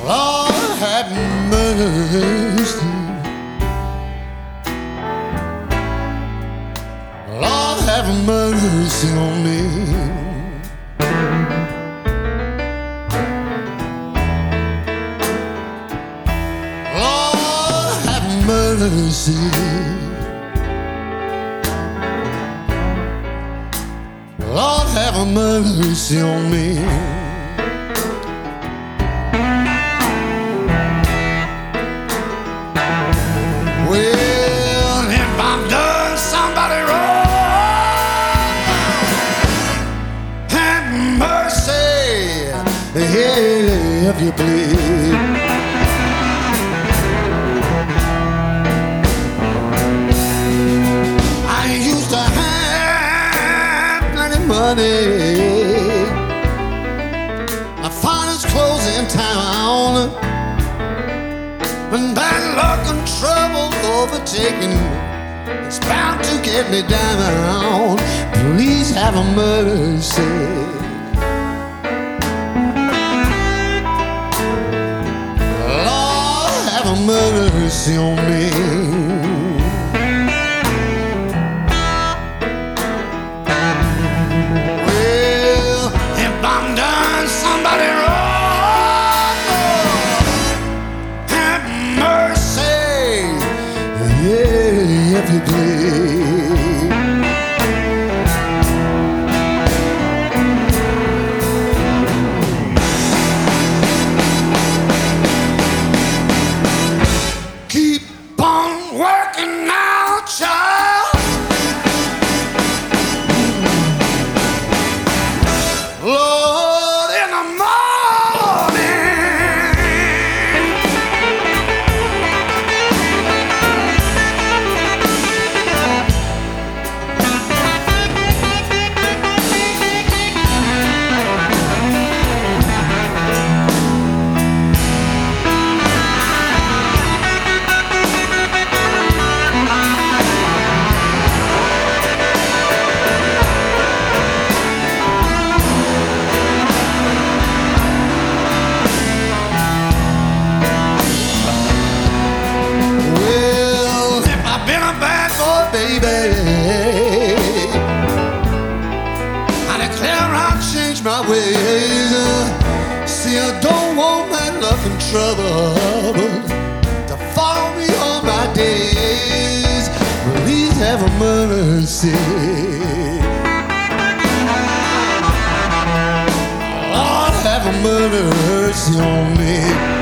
Lord have mercy. Lord have mercy on me. Lord have mercy. Lord have mercy on me. Well, if I've done somebody wrong, have mercy, yeah, if you please. I used to have plenty money. My finest clothes in town. When bad luck and trouble overtaking, it's bound to get me down. Please have a mercy. Lord, have a mercy on me. Well, if I'm done somebody wrong, have mercy, yeah, if you please. Keep on working now, child. Lord, in the morning. Well, if I've been a bad boy, baby, I declare I'll change my ways. See, I don't want that luck and trouble to follow me all my days. Please have a mercy. Lord, have a mercy on me.